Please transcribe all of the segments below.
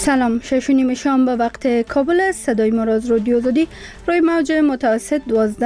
سلام، 6:30 شام به وقت کابل است. صدای ما را از رادیو آزادی روی موج متوسط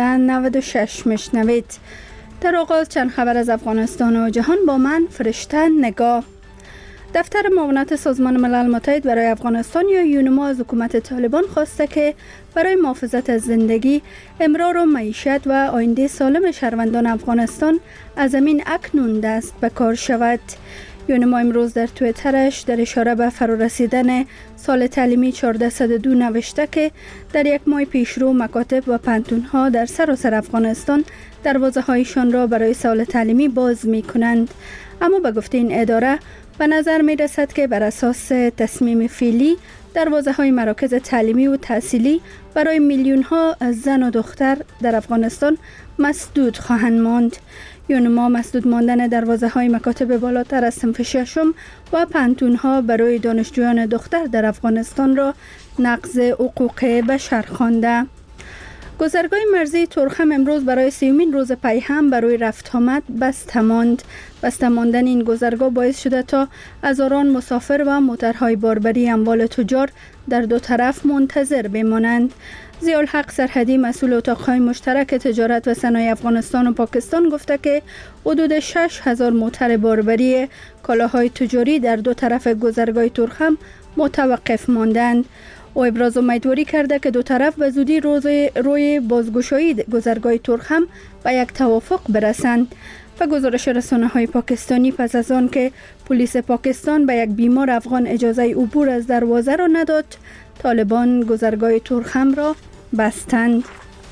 1296 میشنوید. در آغاز چند خبر از افغانستان و جهان با من فرشته نگاه. دفتر معاونت سازمان ملل متحد برای افغانستان یا یونما از حکومت طالبان خواسته که برای محافظت از زندگی، امرار و معیشت و آینده سالم شهروندان افغانستان از همین اکنون دست به کار شود. یونما امروز در توییترش در اشاره به فرارسیدن سال تعلیمی 1402 نوشته که در یک ماه پیشرو مکاتب و پانتون‌ها در سراسر افغانستان دروازه‌هایشان را برای سال تعلیمی باز می‌کنند. اما به گفته این اداره به نظر می‌رسد که بر اساس تصمیم فعلی دروازه‌های مراکز تعلیمی و تحصیلی برای میلیون‌ها زن و دختر در افغانستان مسدود خواهند ماند. یونما مسدود ماندن دروازه‌های مکاتب بالاتر از صنف ششم و پانتون‌ها برای دانشجویان دختر در افغانستان را نقض حقوق بشر خوانده. گذرگاه مرزی ترخم امروز برای 30مین روز پی هم برای رفت آمد بسته ماند. بسته ماندن این گذرگاه باعث شده تا هزاران مسافر و موترهای باربری اموال تجار در دو طرف منتظر بمانند. ضیاءالحق سرحدی مسئول اتاقهای مشترک تجارت و صنایع افغانستان و پاکستان گفته که حدود 6000 موتر باربری کالاهای تجاری در دو طرف گذرگاه ترخم متوقف ماندند. او ابراز امیدواری کرده که دو طرف به زودی روی بازگشایی گذرگاه ترخم به یک توافق برسند. و گزارش رسانه‌های پاکستانی پس از آن که پلیس پاکستان به یک بیمار افغان اجازه عبور از دروازه را نداد، طالبان گذرگاه ترخم را بستند.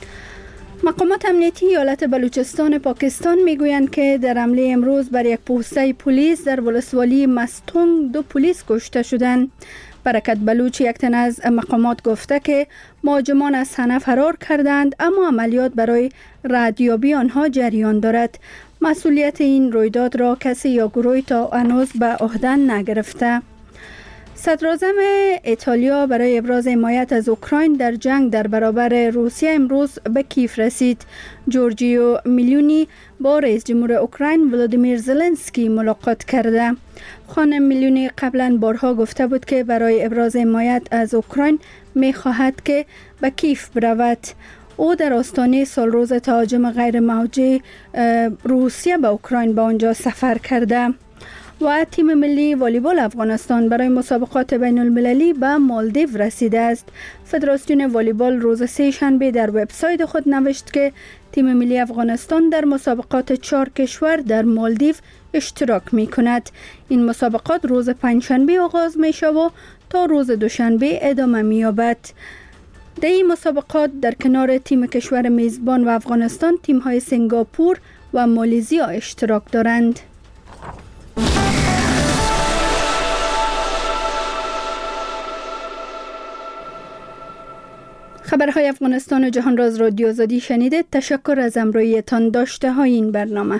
مقامات امنیتی ایالت بلوچستان پاکستان میگویند که در حمله امروز بر یک پوسته پلیس در ولسوالی مستونگ 2 پلیس کشته شدند. برکت بلوچ، یک تن از مقامات، گفته که مهاجمان از صحنه فرار کردند اما عملیات برای ردیابی آنها جریان دارد. مسئولیت این رویداد را کسی یا گروهی تا هنوز به عهده نگرفته. صدراعظم ایتالیا برای ابراز حمایت از اوکراین در جنگ در برابر روسیه امروز به کیف رسید. جورجیو میلونی با رئیس جمهور اوکراین ولادیمیر زلنسکی ملاقات کرده. خانم میلونی قبلا بارها گفته بود که برای ابراز حمایت از اوکراین می خواهد که به کیف برود. او در آستانه سالروز تهاجم غیر موجه روسیه به اوکراین به آنجا سفر کرده. و تیم ملی والیبال افغانستان برای مسابقات بین المللی به مالدیو رسیده است. فدراسیون والیبال روز سه‌شنبه در وبسایت خود نوشت که تیم ملی افغانستان در مسابقات 4 کشور در مالدیو اشتراک می کند. این مسابقات روز پنجشنبه آغاز می شود و تا روز دوشنبه ادامه می یابد. در این مسابقات در کنار تیم کشور میزبان و افغانستان تیم های سنگاپور و مالزی اشتراک دارند. خبرهای افغانستان و جهان را از رادیو آزادی شنیدید. تشکر از همراهیتان. داشته های این برنامه.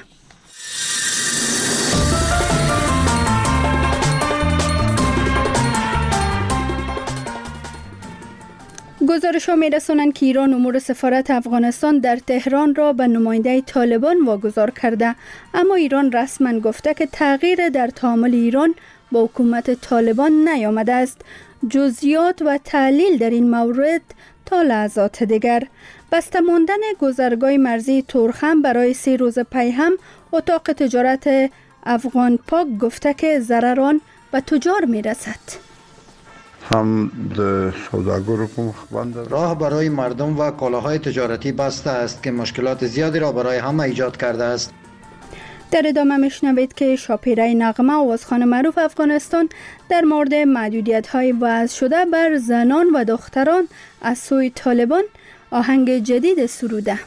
گزارش‌ها می‌رسانند که ایران امور سفارت افغانستان در تهران را به نماینده طالبان واگذار کرده، اما ایران رسما گفته که تغییر در تعامل ایران با حکومت طالبان نیامده است. جزئیات و تحلیل در این مورد تا لحظات دیگر. بسته ماندن گذرگاه مرزی ترخم برای 3 روز پی هم اتاق تجارت افغان پاک گفته که ضرران به تجار می‌رسد. هم د سوداګرو په مخ باندې راه برای مردم و کالاهای تجارتی بسته است که مشکلات زیادی را برای همه ایجاد کرده است. در ادامه میشنوید که شاپیره نغمه، آوازخوان معروف افغانستان، در مورد محدودیت‌های وضع شده بر زنان و دختران از سوی طالبان آهنگ جدید سروده.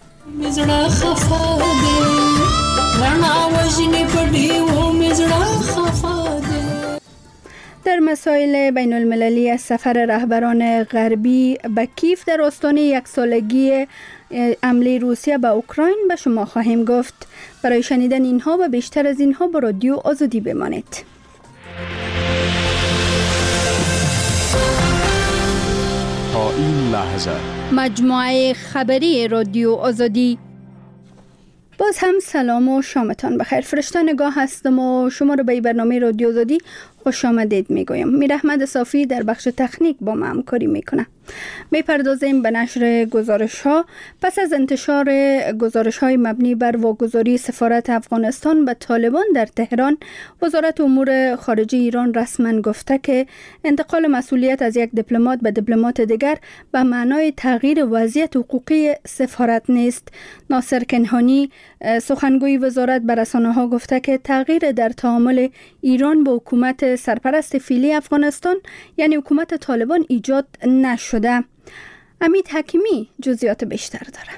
در مسائل بین المللی از سفر رهبران غربی به کیف در آستانه 1 سالگی حمله روسیه به اوکراین به شما خواهیم گفت. برای شنیدن اینها و بیشتر از اینها با رادیو آزادی بمانید. تا این لحظه مجموعه خبری رادیو آزادی. باز هم سلام و شامتان بخیر. فرشته نگاه هستم و شما رو به برنامه رادیو آزادی خوش آمدید میگویم. میر احمد صافی در بخش تکنیک با ما همکاری میکنه. میپردازیم به نشر گزارش ها. پس از انتشار گزارش های مبنی بر واگذاری سفارت افغانستان به طالبان در تهران، وزارت امور خارجه ایران رسما گفته که انتقال مسئولیت از یک دیپلمات به دیپلمات دیگر به معنای تغییر وضعیت حقوقی سفارت نیست. ناصر کنهانی سخنگوی وزارت به رسانه‌ها گفته که تغییر در تعامل ایران با حکومت سرپرست فعلی افغانستان یعنی حکومت طالبان ایجاد نشده. امید حکیمی جزئیات بیشتر داره.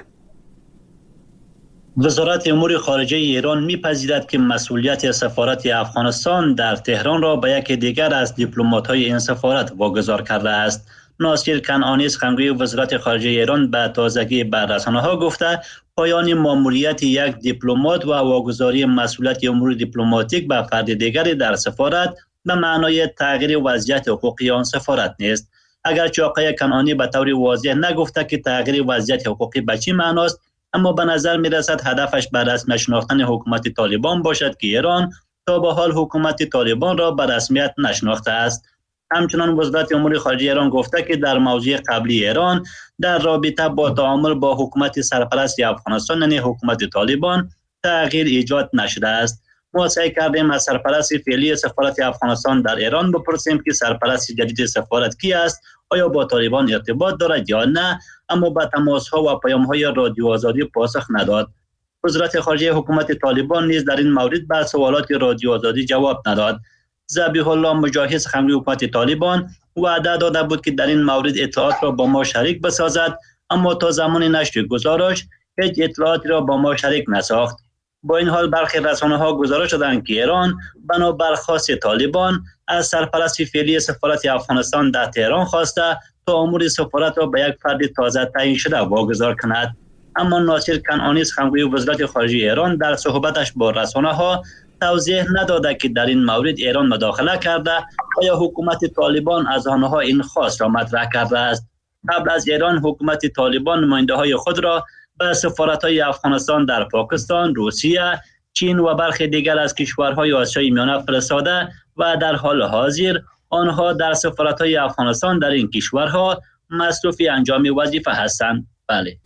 وزارت امور خارجه ایران می‌پذیرد که مسئولیت سفارت افغانستان در تهران را به یک دیگر از دیپلمات‌های این سفارت واگذار کرده است. ناصر کنعانی سخنگوی وزارت خارجه ایران به تازگی به رسانه‌ها گفته پایان ماموریت یک دیپلمات و واگذاری مسئولیت امور دیپلماتیک به فرد دیگری در سفارت به معنای تغییر وضعیت حقوقی آن سفارت نیست. اگرچه آقای کنعانی به طور واضح نگفته که تغییر وضعیت حقوقی به چه معناست، اما به نظر می رسد هدفش به رسمیت شناختن حکومت طالبان باشد که ایران تا به حال حکومت طالبان را به رسمیت نشناخته است. همچنان وزارت امور خارجه ایران گفته که در موضوع قبلی ایران در رابطه با تعامل با حکومت سرپرست افغانستان یعنی حکومت طالبان تغییر ایجاد نشده است. ما سعی کردیم از سرپرست فعلی سفارت افغانستان در ایران بپرسیم که سرپرست جدید سفارت کی است، آیا با طالبان ارتباط دارد یا نه، اما به تماس‌ها و پیام‌های رادیو آزادی پاسخ نداد. وزارت خارجه حکومت طالبان نیز در این مورد به سوالات رادیو آزادی جواب نداد. ذبیح الله مجاهد سخنگوی حکومت طالبان وعده داده بود که در این مورد اطلاعات را با ما شریک بسازد، اما تا زمان نشر گزارش هیچ اطلاعاتی را با ما شریک نساخت. با این حال برخی رسانه‌ها گزارش دادند که ایران بنابر خواست طالبان از سرپرست فعلی سفارت افغانستان در تهران خواسته تا امور سفارت را به یک فرد تازه تعیین شده واگذار کند. اما ناصر کنعانی سخنگوی وزارت خارجه ایران در صحبتش با رسانه‌ها توضیح نداده که در این مورد ایران مداخله کرده یا حکومت طالبان از آنها این خواست را مطرح کرده است. قبل از ایران حکومت طالبان نماینده‌های خود را به سفارت‌های افغانستان در پاکستان، روسیه، چین و برخی دیگر از کشورهای آسیای میانه فرستاده و در حال حاضر آنها در سفارت‌های افغانستان در این کشورها مصروف انجام وظیفه هستند. بله.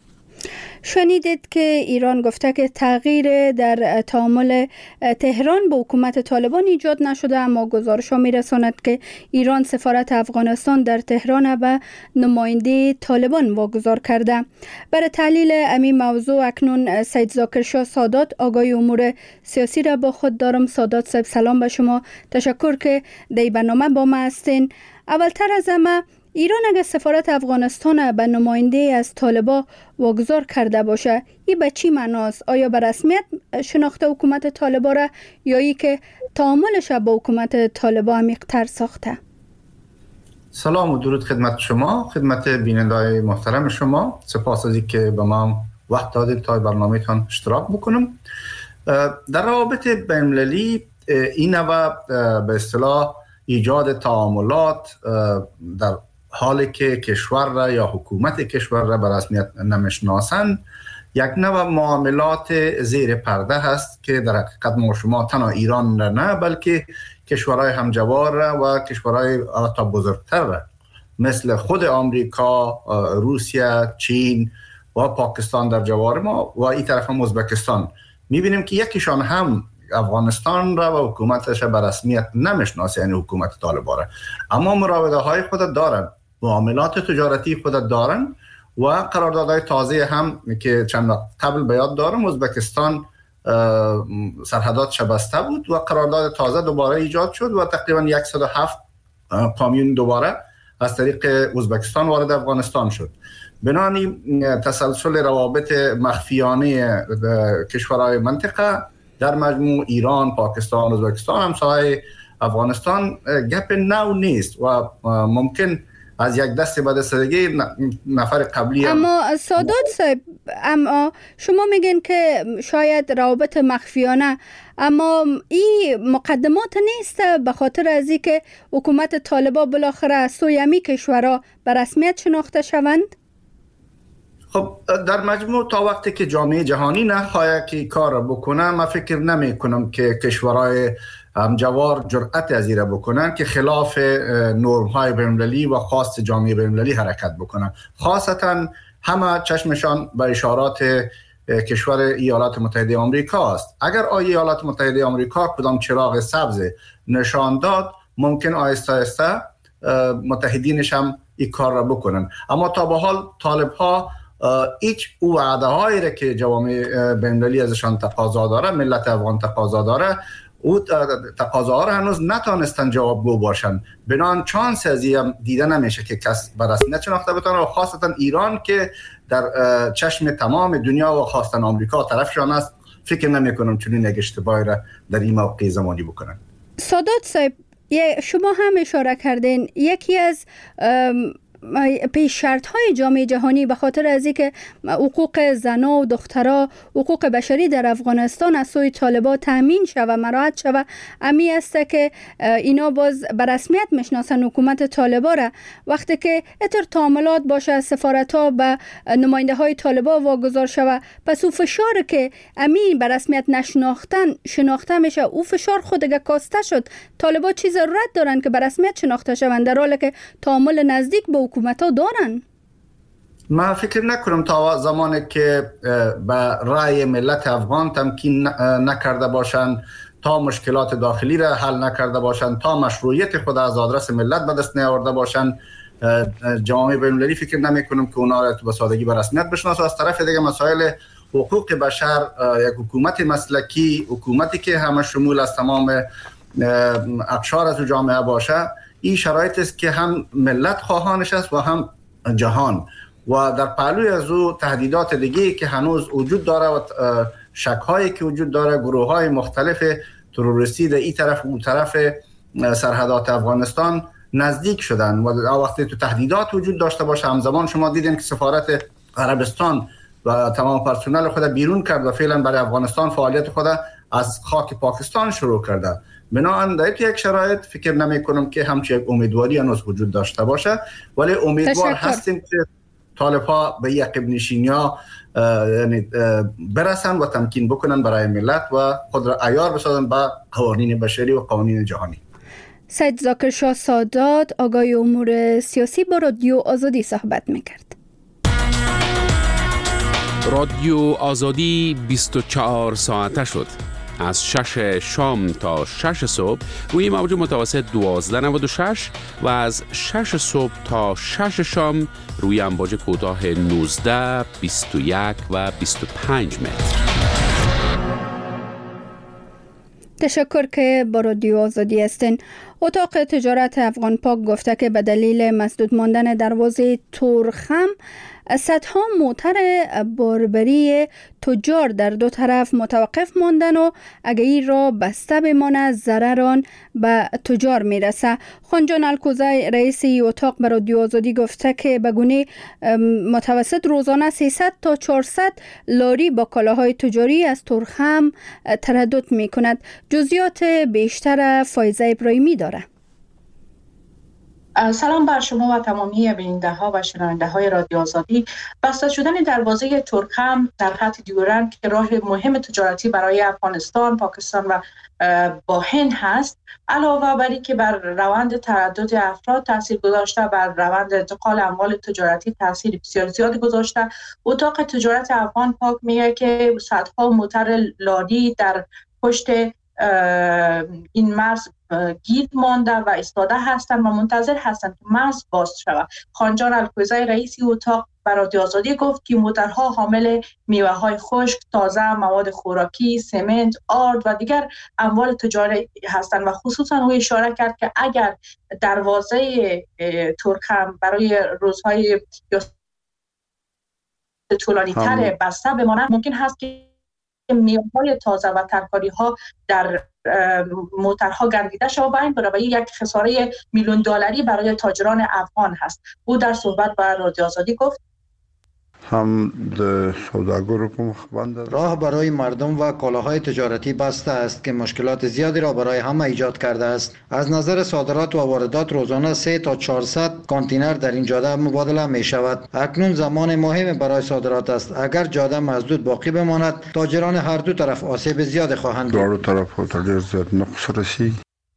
شنیدید که ایران گفته که تغییر در تعامل تهران با حکومت طالبان ایجاد نشده، اما گزارش‌ها می‌رساند که ایران سفارت افغانستان در تهران به نماینده طالبان واگذار کرده. برای تحلیل همین موضوع اکنون سید ذاکر شاه سادات آگاهی امور سیاسی را با خود دارم. سادات صاحب سلام به شما، تشکر که در برنامه با ما هستین. اولتر از همه ایران اگر سفارت افغانستان به نماینده از طالبان واگذار کرده باشه، این به چی معناست؟ آیا به رسمیت شناخته حکومت طالبان را یا ای که تعاملش با حکومت طالبان عمیق‌تر ساخته؟ سلام و درود خدمت شما، خدمت بیننده‌های محترم شما. سپاس از اینکه به ما وقت دادید تا برنامه‌تان اشتراک بکنم. در روابط بین‌المللی این نوع به اصطلاح ایجاد تعاملات در حالی که کشور را یا حکومت کشور را به رسمیت نمیشناسند یک نوع معاملات زیر پرده هست که در حقیقت ما شما تنها ایران را نه بلکه کشورهای همجوار را و کشورهای حتی بزرگتر را مثل خود آمریکا، روسیه، چین و پاکستان در جوار ما و این طرف هم ازبکستان میبینیم که یکیشان هم افغانستان را و حکومتش به رسمیت نمیشناسه، یعنی حکومت طالبان را، اما مراوده های خود دارن، معاملات تجارتی خود دارن و قراردادهای تازه هم که چند وقت قبل به یاد دارم ازبکستان سرحدات شبسته بود و قرارداد تازه دوباره ایجاد شد و تقریبا 107 کامیون دوباره از طریق ازبکستان وارد افغانستان شد. بنابراین تسلسل روابط مخفیانه کشورهای منطقه در مجموع ایران، پاکستان، ازبکستان، همسایه افغانستان گپ نو نیست و ممکن از یک دست به دست دیگه نفر قبلی اما سادات صاحب، اما شما میگین که شاید روابط مخفیانه، اما این مقدمات نیست به خاطر از این که حکومت طالبان بالاخره از سوی همی کشورها به رسمیت شناخته شوند؟ خب در مجموع تا وقتی که جامعه جهانی نخواهد که کار بکنه، من فکر نمی کنم که کشورهای همجوار جرأت از ایره بکنن که خلاف نرم های بین‌المللی و خواست جامعه بین‌المللی حرکت بکنن. خاصتا همه چشمشان به اشارات کشور ایالات متحده آمریکا است. اگر ایالات متحده آمریکا کدام چراغ سبز نشان داد، ممکن آهسته آهسته متحدینش هم این کار را بکنن. اما تا به حال طالب ها هیچ او وعده هایی را که جوامع بین‌المللی ازشان تقاضا داره، ملت افغان تقاضا داره، او تقاضاها را هنوز نتانستن جوابگو باشن. بنان چانس از این دیده نمیشه که کس به رسمیت شناخته بتونه، و خاصتا ایران که در چشم تمام دنیا و خاصتا آمریکا طرفشان است. فکر نمی کنم چنین یک اشتباهی را در این موقع زمانی بکنن. سادات صاحب، شما هم اشاره کردین یکی از پیش شرط های جامعه جهانی به خاطر از اینکه حقوق زنا و دخترها، حقوق بشری در افغانستان از سوی طالبان تامین شود، مراعات شود، امی است که اینا باز به رسمیت میشناسن حکومت طالبان را. وقتی که اتر تعاملات باشه، سفارت ها به نماینده های طالبان واگذار شود، پس او فشار که امی به رسمیت شناخته میشه، او فشار خود دیگه کاسته شد. طالبان چیز رد دارن که به رسمیت شناخته شوند، در حالی که تعامل نزدیک به حکومت ها دارن. من فکر نکنم تا زمانی که به رأی ملت افغان تمکین نکرده باشند، تا مشکلات داخلی را حل نکرده باشند، تا مشروعیت خود از آدرس ملت به دست نیاورده باشند، جامعه بین‌المللی فکر نمی کنم که اونا را به سادگی به رسمیت بشناسه. از طرف دیگه مسائل حقوق بشر، یک حکومت مسلکی، حکومتی که همه شمول از تمام اقشار از جامعه باشه، این شرایط است که هم ملت خواهانش است و هم جهان. و در پهلوی از او تهدیدات دیگه که هنوز وجود داره و شک‌هایی که وجود داره، گروه‌های مختلف تروریستی در این طرف و اون طرف سرحدات افغانستان نزدیک شدن. و وقتی تو تهدیدات وجود داشته باشه، همزمان شما دیدین که سفارت عربستان و تمام پرسنل خود بیرون کرد و فعلا برای افغانستان فعالیت خود از خاک پاکستان شروع کرده. بنابراین در یک شرایط فکر نمی کنم که همچین یک امیدواری هنوز وجود داشته باشه، ولی امیدوار هستیم که طالب‌ها به یک عقب نشینی‌ها برسن و تمکین بکنن برای ملت و خود را عیار بسازن به قوانین بشری و قوانین جهانی. سید ذاکر شاه سادات، آگاه امور سیاسی، با رادیو آزادی صحبت میکرد. رادیو آزادی 24 ساعته شد. از 6 شام تا 6 صبح روی موج متوسط 1296 و از 6 صبح تا 6 شام روی امواج کوتاه 19، 21 و 25 متر. تشکر که با رادیو آزادی هستین. اتاق تجارت افغان پاک گفته که به دلیل مسدود ماندن دروازه تورخم، صدها موتر باربری تجار در دو طرف متوقف ماندن و اگر این را بسته بمانه ضرران به تجار میرسه. خانجان الکوزی رئیس اتاق به رادیو آزادی گفته که به گونه متوسط روزانه 300 تا 400 لاری با کالاهای تجاری از تورخم تردد می کند. جزئیات بیشتر فایزه ابراهیمی داره. سلام بر شما و تمامی بیننده ها و شنونده های رادیو آزادی. بسته شدن دروازه تورخم در خط دیورند که راه مهم تجارتی برای افغانستان، پاکستان و با هند هست، علاوه بر اینکه بر روند تردد افراد تاثیر گذاشته، بر روند انتقال اموال تجارتی تاثیر بسیار زیادی گذاشته، اتاق تجارت افغان پاک میگه که صدها موتر لاری در پشت این مرز گیر مانده و ایستاده هستند و منتظر هستند که مرز باز شود. خانجان الکوزی رئیس اتاق به رادیو آزادی گفت که موترها حامل میوه‌های خشک، تازه، مواد خوراکی، سمنت، آرد و دیگر اموال تجاری هستند و خصوصا او اشاره کرد که اگر دروازه تورخم برای روزهای طولانی تر بسته بماند، ممکن هست که میوه‌های تازه و ترکاری‌ها در موترها گردیده شود و این یک خساره $1,000,000 برای تاجران افغان هست. او در صحبت با رادیو آزادی گفت هم د سوداګرو په مخ باندې راه برای مردم و کالاهای تجارتی بسته است که مشکلات زیادی را برای همه ایجاد کرده است. از نظر صادرات و واردات روزانه 3 تا 400 کانتینر در این جاده مبادله می شود. اکنون زمان مهم برای صادرات است. اگر جاده مسدود باقی بماند، تاجران هر دو طرف آسیب زیاد خواهند دید. دواړو طرفو ته ډېر زیات نقص رسیږي.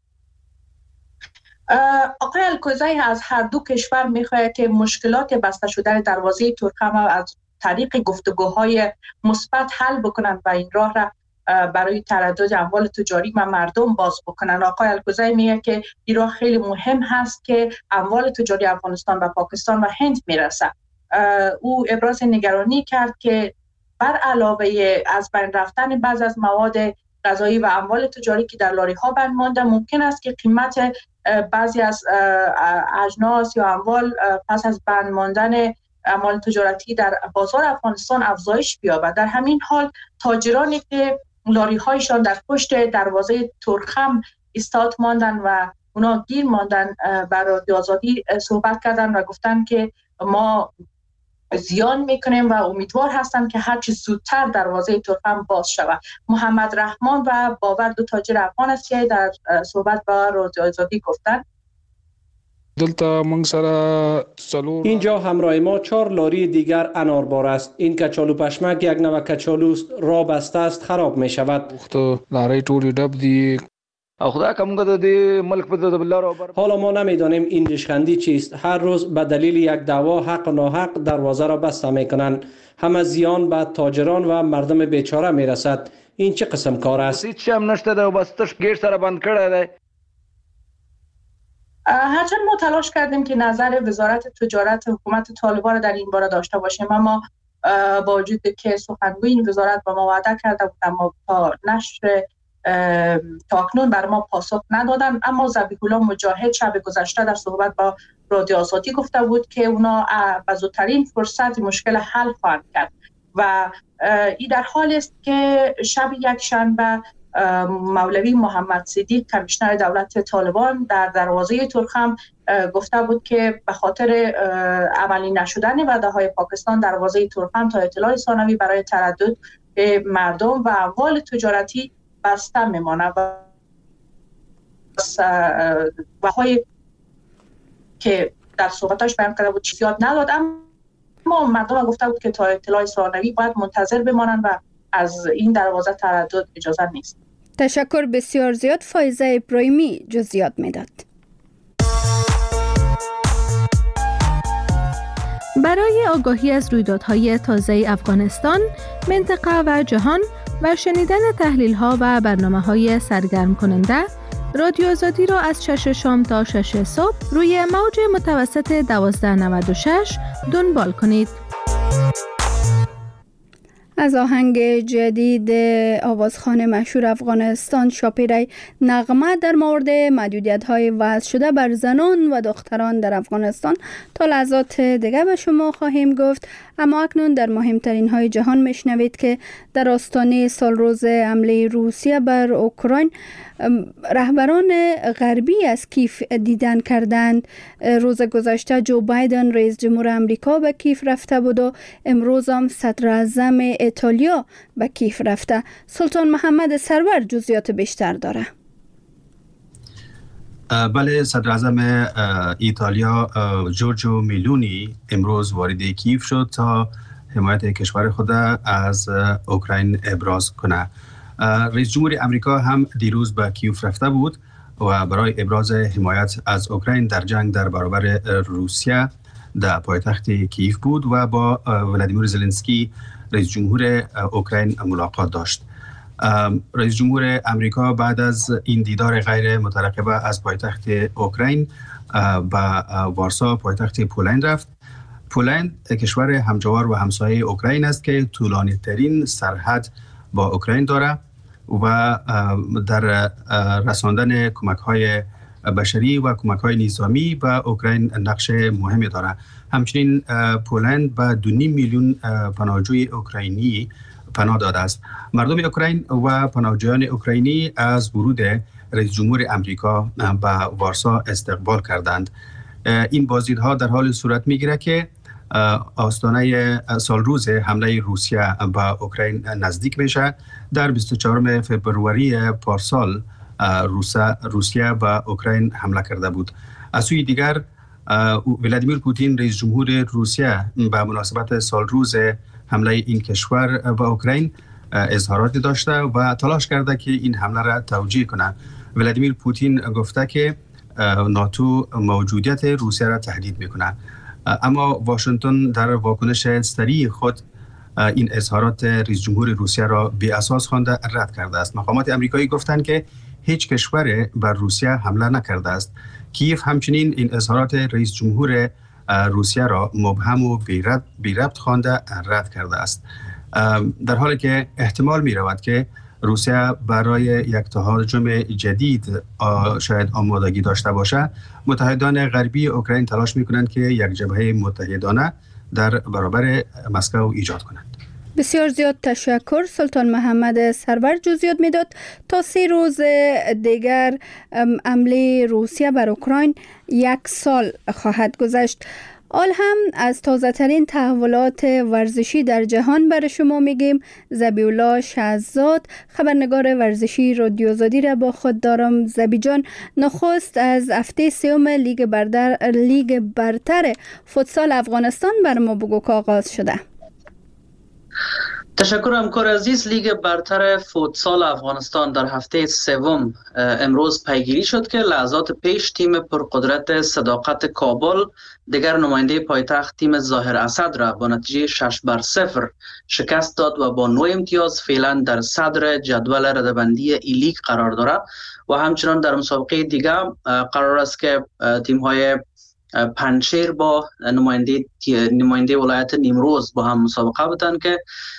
آقای الکوزی از هر دو کشور میخواهد که مشکلات بسته شدن دروازه ترکم از طریق گفتگوهای مثبت حل بکنند و این راه را برای تردد اموال تجاری و مردم باز بکنند. آقای الکوزی میگه که این راه خیلی مهم هست که اموال تجاری افغانستان و پاکستان و هند میرسه. او ابراز نگرانی کرد که بر علاوه از بین رفتن بعض از مواد غذایی و اموال تجاری که در لاری ها بند مانده، ممکن است که قیمت بعضی از اجناس یا اموال پس از بند ماندن اموال تجارتی در بازار افغانستان افزایش بیابد. در همین حال تاجرانی که لاری هایشان در پشت دروازه ترخم ایستاد ماندن و اونا گیر ماندن بر رادیو آزادی صحبت کردن و گفتن که ما زیان میکنیم و امیدوار هستند که هر چه زودتر دروازه ترکم باز شود. محمد رحمان و باور دو تاجر افغان است که در صحبت با رادیو آزادی گفتند اینجا همراه ما 4 لاری دیگر اناربار است. این کچالو پشمک یک نوع کچالو است، را بسته است، خراب می شود. حالا ما نمیدانیم این ریشخندی چیست. هر روز به دلیل یک دعوا حق و ناحق دروازه را بسته میکنند. همه زیان به تاجران و مردم بیچاره میرسد. این چه قسم کار است؟ هیچ هم نشته ده و بستش گیت سره بند کرده ده. هرچند ما تلاش کردیم که نظر وزارت تجارت حکومت طالبان در این باره داشته باشیم، اما با وجود که سخنگوی این وزارت با ما وعده کرده بود اما تا نشر تا اکنون بر ما پاسخ ندادن. اما ذبیح الله مجاهد شب گذشته در صحبت با رادیو آزادی گفته بود که اونا به زودترین فرصت مشکل حل خواهند کرد و این در حال است که شب یک شنبه مولوی محمد صدیق کمیشنر دولت طالبان در دروازه ترخم گفته بود که به خاطر عملی نشدن وعده‌های پاکستان دروازه ترخم تا اطلاع ثانوی برای تردد مردم و اموال تجارتی بسته میماند و های که در صحبتاش بیان کرده بود زیاد نداد، اما مردم گفته بود که تا اطلاع ثانوی باید منتظر بمانند و از این دروازه تردد اجازه نیست. تشکر بسیار زیاد. فایزه ابراهیمی جزئیات میداد. برای آگاهی از رویدادهای تازه افغانستان، منطقه و جهان و شنیدن تحلیل‌ها و برنامه‌های سرگرم کننده، رادیو آزادی را از 6 شام تا 6 صبح روی موج متوسط 1296 دنبال کنید. از آهنگ جدید آوازخوان مشهور افغانستان شاپیرای نغمه در مورد محدودیت‌های وضع شده بر زنان و دختران در افغانستان تا لحظات دیگر به شما خواهیم گفت. اما اکنون در مهمترین های جهان میشنوید که در آستانه سالروز حمله روسیه بر اوکراین رهبران غربی از کیف دیدن کردند. روز گذشته جو بایدن رئیس جمهور امریکا به کیف رفته بود و امروز هم صدر اعظم ایتالیا به کیف رفته. سلطان محمد سرور جزئیات بیشتر داره. بله، صدر اعظم ایتالیا جورجو میلونی امروز وارد کیف شد تا حمایت کشور خود از اوکراین ابراز کنه. رئیس جمهور امریکا هم دیروز به کیف رفته بود و برای ابراز حمایت از اوکراین در جنگ در برابر روسیه در پایتخت کیف بود و با ولادیمیر زلنسکی رئیس جمهور اوکراین ملاقات داشت. رئیس جمهور امریکا بعد از این دیدار غیر مترقبه از پایتخت اوکراین به وارسا پایتخت پولند رفت. پولند کشور همجوار و همسایه اوکراین است که طولانی ترین سرحد با اوکراین داره و در رساندن کمک‌های بشری و کمک‌های نظامی به اوکراین نقش مهمی داره. همچنین پولند به 2.5 میلیون پناهجوی اوکراینی پناه داده است. مردم اوکراین و پناهجویان اوکراینی از ورود رئیس جمهور امریکا به وارسا استقبال کردند. این بازدیدها در حال صورت میگیره که آستانه سالروز حمله روسیه به اوکراین نزدیک میشه. در 24 فبروری پارسال روسیه به اوکراین حمله کرده بود. از سوی دیگر ولادیمیر پوتین رئیس جمهور روسیه به مناسبت سالروز حمله این کشور به اوکراین اظهاراتی داشته و تلاش کرده که این حمله را توجیه کنه. ولادیمیر پوتین گفته که ناتو موجودیت روسیه را تهدید میکنه، اما واشنگتن در واکنش سریع خود این اظهارات رئیس جمهور روسیه را بی اساس خوانده رد کرده است. مقامات آمریکایی گفتند که هیچ کشور بر روسیه حمله نکرده است. کیف همچنین این اظهارات رئیس جمهور روسیه را مبهم و بی ربط خوانده رد کرده است، در حالی که احتمال می رود که روسیه برای یک تهاجم جدید شاید آمادگی داشته باشه. متحدان غربی اوکراین تلاش می کنند که یک جبهه متحدانه در برابر مسکو ایجاد کنند. بسیار زیاد تشکر. سلطان محمد سرور جزئیات میداد. تا 3 روز دیگر حمله روسیه بر اوکراین 1 سال خواهد گذشت. حال هم از تازه ترین تحولات ورزشی در جهان برای شما میگیم. ذبیح الله شهزاد خبرنگار ورزشی رادیو آزادی را با خود دارم. ذبیح جان، نخست از هفته سوم لیگ برتر فوتسال افغانستان بر ما بگو که آغاز شده. تشکر همکار عزیز. لیگ برتر فوتسال افغانستان در هفته سوم امروز پیگیری شد که لحظات پیش تیم پرقدرت صداقت کابل دیگر نماینده پایتخت تیم ظاهر اسد را با نتیجه 6-0 شکست داد و با 9 امتیاز فعلا در صدر جدول رده‌بندی ای لیگ قرار دارد و همچنان در مسابقه دیگر قرار است که تیم های پنجشیر با نماینده ولایت نیمروز با هم مسابقه بودند که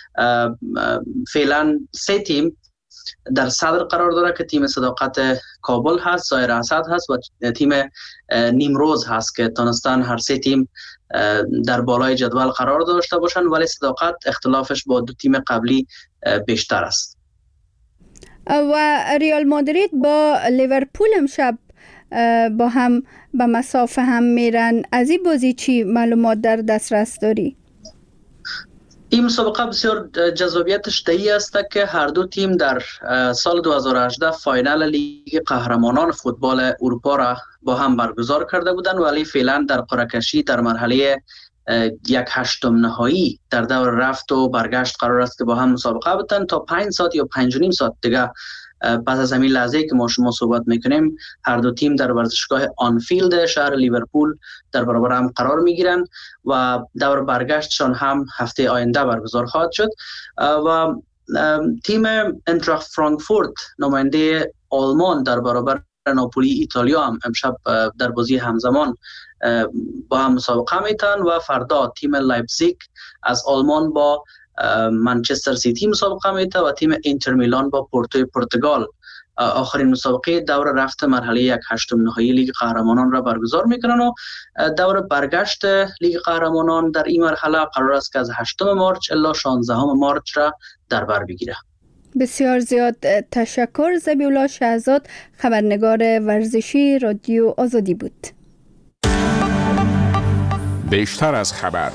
فعلا 3 تیم در صدر قرار داره که تیم صداقت کابل هست، ظاهر اسد هست و تیم نیمروز هست که تانستان هر 3 تیم در بالای جدول قرار داشته باشند، ولی صداقت اختلافش با 2 تیم قبلی بیشتر است. و ریال مادرید با لیورپول امشب با هم به مسافه هم میرن. از این بازی چی معلومات در دسترس داری؟ این مسابقه بسیار جذابیتش دهی است که هر 2 تیم در سال 2018 فاینال لیگ قهرمانان فوتبال اروپا را با هم برگزار کرده بودند، ولی فعلا در قرعه کشی در مرحله 1/8 نهایی در دور رفت و برگشت قرار است که با هم مسابقه بودند. تا 5 ساعت یا 5.5 ساعت دیگه پس از همین لحظه که ما شما صحبت میکنیم هر 2 تیم در ورزشگاه آنفیلد شهر لیورپول در برابر هم قرار میگیرند و دور برگشتشان هم هفته آینده برگزار خواهد شد. و تیم انتراخت فرانکفورت نماینده آلمان در برابر ناپولی ایتالیا هم امشب در بازی همزمان با هم مسابقه میتن و فردا تیم لایپزیگ از آلمان با منچستر سیتی مسابقه میته و تیم اینتر میلان با پورتوی پرتغال آخرین مسابقه دور رفت مرحله 1/8 نهایی لیگ قهرمانان را برگزار میکنن و دور برگشت لیگ قهرمانان در این مرحله قرار است که از 8 مارس الی 16 مارس را در بر بگیره. بسیار زیاد تشکر. ذبیح الله شهزاد خبرنگار ورزشی رادیو آزادی بود. بیشتر از خبر.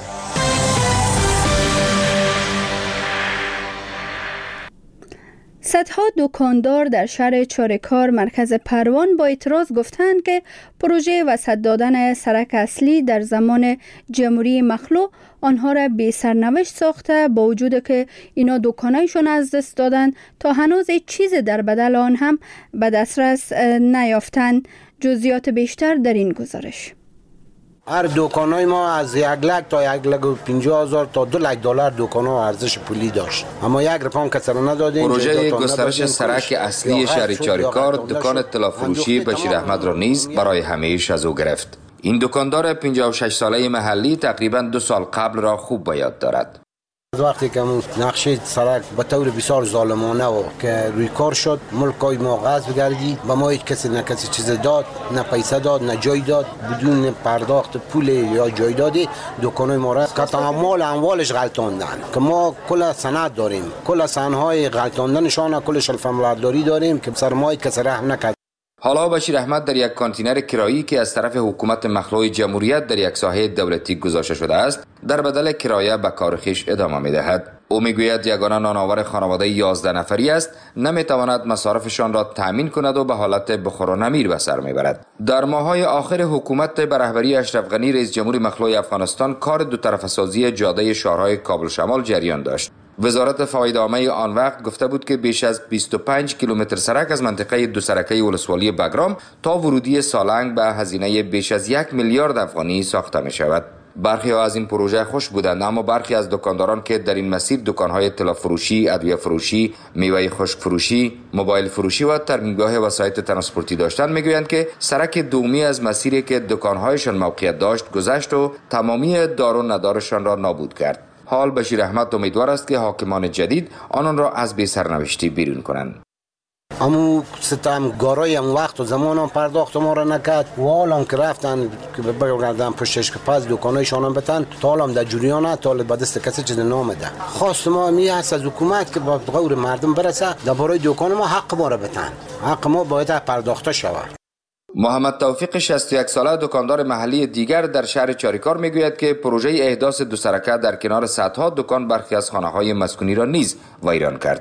صدها دکاندار در شهر چاره‌کار مرکز پروان با اعتراض گفتند که پروژه وسط دادن سرک اصلی در زمان جمهوری مخلوع آنها را بی سرنوشت ساخته، با وجود که اینا دکانایشون از دست دادن تا هنوز هیچ چیز در بدل آن هم به دسترس نیافتن. جزئیات بیشتر در این گزارش. هر دکانای ما از 1 لک تا 1,50,000 تا 2 لک دلار دکانا ارزش پولی داشت، اما 1 روپیه کسر ندادیم. پروژه گسترش سرک اصلی شهر چاره‌کار دکان اطلاع فروشی بشیر احمد را نیز برای همیشه از او گرفت. این دکاندار 56 ساله محلی تقریبا 2 سال قبل را خوب به یاد دارد. از وقتی که نقشه سرک به طور بسیار ظالمانه و که روی کار شد، ملکای ما غصب گردید، به ما هیچ کسی نه کسی چیز داد، نه پیسه داد، نه جای داد، بدون پرداخت پول یا جایدادی دکانای ما را که تمام اموالش غلطاندن. که ما کل سند داریم، کل سندهای غلطاندنشان کلش الفملرداری داریم که سر ما کسی رحم نکرد. حالا بشیر احمد در یک کانتینر کرایی که از طرف حکومت مخلوع جمهوریت در یک ساحه دولتی گذاشته شده است در بدل کرایه به کار خویش ادامه می‌دهد. او میگوید یگانه نانآور خانواده 11 نفری است، نمیتواند مصارفشان را تامین کند و به حالت بخور و نمیر به سر میبرد. در ماه‌های آخر حکومت به رهبری اشرف غنی رئیس جمهور مخلوع افغانستان کار دو طرفه سازی جاده شهرهای کابل شمال جریان داشت. وزارت فواید عامه آن وقت گفته بود که بیش از 25 کیلومتر سرک از منطقه دو سرکه ولسوالی بگرام تا ورودی سالنگ به هزینه بیش از 1 میلیارد افغانی ساخته می شود. برخی ها از این پروژه خوش بودند، اما برخی از دکانداران که در این مسیر دکانهای طلا فروشی، ادویه فروشی، میوه خشک فروشی، موبایل فروشی و ترمیمگاه وسایط ترانسپورتی داشتند میگویند که سرک دومی از مسیری که دکانهایشان موقعیت داشت گذشت و تمامی دار و ندارشان را نابود کرد. حال بشیر احمد امیدوار است که حاکمان جدید آنان را از بی سرنوشتی بیرون کنند. امو ستم گارای اون وقت و زمان هم پرداخت ما را نکرد و حالا که رفتن که بگردن پشتش که پس دکانایشان هم بتن تا حالا در جریانه تا به دست کسی چیز نامده. خواست ما می هست از حکومت که با غور مردم برسه درباره دکان ما حق ما را بتن. حق ما باید پرداخته شود. محمد توفیق 61 ساله دکاندار محلی دیگر در شهر چاریکار میگوید که پروژه احداث دو سرکه در کنار صدها دکان برخی از خانه‌های مسکونی را نیز ویران کرد.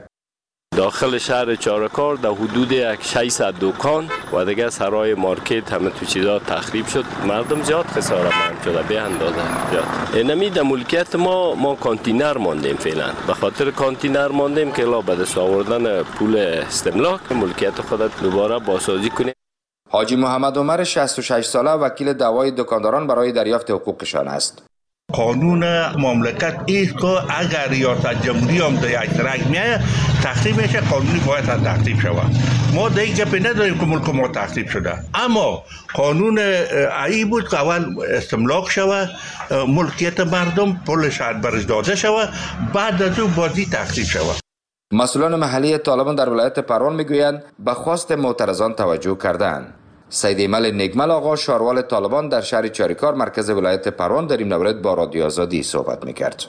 داخل شهر چارکار در حدود 600 دکان و دیگه سرای مارکت همه تو چیزا تخریب شد. مردم زیاد خسارتمند شده به اندازه زیاد. اینمی در ملکیت ما کانتینر ماندیم فعلا. به خاطر کانتینر ماندیم که الا به دست آوردن پول استملاک ملکیت خودت دوباره بازسازی کنیم. حاجی محمد عمر 66 ساله وکیل دعوای دکانداران برای دریافت حقوقشان است. قانون مملکت است که اگر ریاست جمهوری هم در یک ترک میایه تخریب میشه، قانونی باید تخریب شود. ما در این گپی نداریم که ملک ما تخریب شده، اما قانون ای بود که اول استملاک شود، ملکیت مردم پول شهر برش داده شود، بعد از اون بازی تخریب شود. مسئولان محلی طالبان در ولایت پروان میگویند به خواست معترضان توجه کردند. سید ایمل نگمل آقا شاروال طالبان در شهر چاریکار مرکز ولایت پروان در این مورد با رادیو آزادی صحبت میکرد.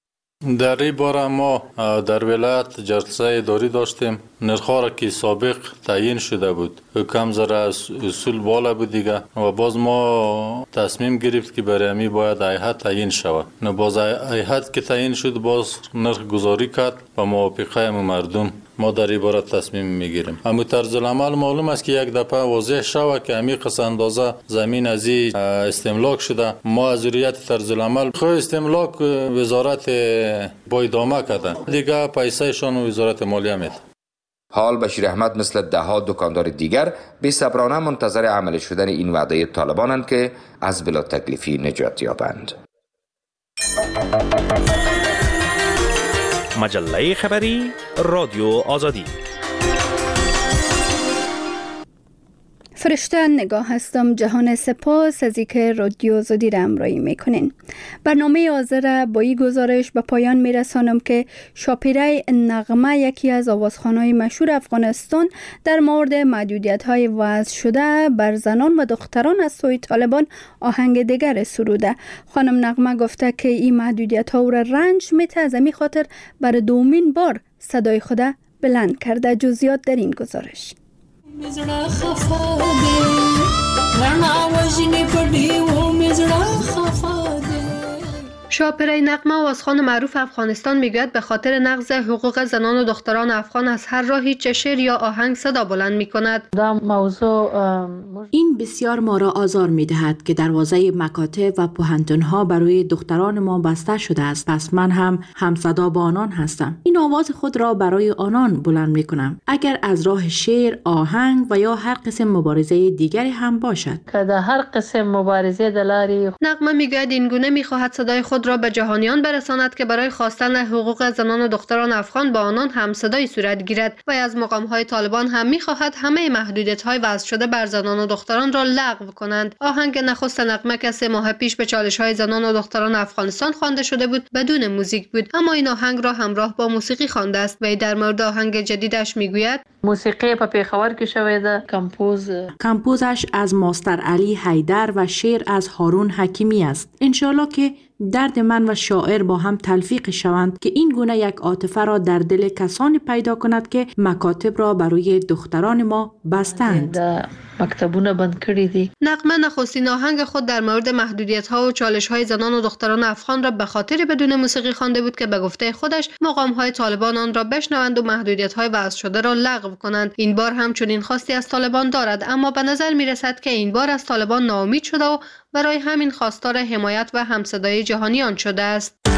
در این باره ما در ولایت جلسه اداری داشتیم. نرخ‌ها را که سابق تعیین شده بود کم ذره از اصول بالا بود دیگه و باز ما تصمیم گرفت که برای امی باید هیئت تعیین شود. باز هیئت که تعیین شد باز نرخ گذاری کرد و موافقه مردم ما در این باره تصمیم میگیریم. اما طرز العمل معلوم است که یک دفعه واضح شود که امی قصه اندازه زمین از این استملاک شده. ما از ریت طرز العمل خو استملاک وزارت با ادامه کردن دیگه پیسهشان وزارت مالیه میده. حال بشیر احمد مثل ده‌ها دکاندار دیگر بی‌صبرانه منتظر عمل شدن این وعده طالبانند که از بلا تکلیفی نجات یابند. مجله خبری رادیو آزادی. فرشته نگاه هستم. جهان سپاس از اینکه رادیو آزادی را همراهی میکنین. برنامه حاضر با این گزارش به پایان میرسانم که شاپیره نغمه یکی از آوازخوان‌های مشهور افغانستان در مورد محدودیت‌های وضع شده بر زنان و دختران از سوی طالبان آهنگ دیگر سروده. خانم نغمه گفته که این محدودیت‌ها او را رنج میده، از همین خاطر برای دومین بار صدای خود بلند کرده. جزئیات در این گزارش. مزړه خفا دی رڼا وژنې په ډیوو مزړه خفا دی. شاپیره نغمه آوازخوان معروف افغانستان میگوید به خاطر نقض حقوق زنان و دختران افغان از هر راهی چه شعر یا آهنگ صدا بلند میکند. این بسیار ما را آزار میدهد که دروازه مکاتب و پوهنتون‌ها برای دختران ما بسته شده است. پس من هم صدا با آنان هستم. این آواز خود را برای آنان بلند میکنم، اگر از راه شعر، آهنگ و یا هر قسم مبارزه دیگری هم باشد. که در هر قسم مبارزه دلاری. نغمه میگوید این گونه میخواهد صدای خود را به جهانیان برساند که برای خواستن حقوق زنان و دختران افغان با آنان هم صدای صورت گیرد و از مقام‌های طالبان هم می‌خواهد همه محدودیت‌های وضع شده بر زنان و دختران را لغو کنند. آهنگ نخست نغمه که 3 ماه پیش به چالش‌های زنان و دختران افغانستان خوانده شده بود بدون موزیک بود، اما این آهنگ را همراه با موسیقی خوانده است و در مورد آهنگ جدیدش میگوید موسیقی په پېښور کې شوې ده. کمپوزش از ماستر علی حیدر و شعر از هارون حکیمی است. انشالله که درد من و شاعر با هم تلفیق شوند که این گونه یک عاطفه را در دل کسانی پیدا کند که مکاتب را برای دختران ما بستند. مکتبونه بند کړی دي. نغمه نخستین آهنگ خود در مورد محدودیت‌ها و چالش‌های زنان و دختران افغان را به خاطر بدون موسیقی خوانده بود که به گفته خودش مقام‌های طالبان آن را بشنوند و محدودیت‌های وضع شده را لغو کنند. این بار هم چنین خواستی از طالبان دارد، اما به نظر می‌رسد که این بار از طالبان ناامید شده و برای همین خواستار حمایت و همصدایی جهانیان شده است.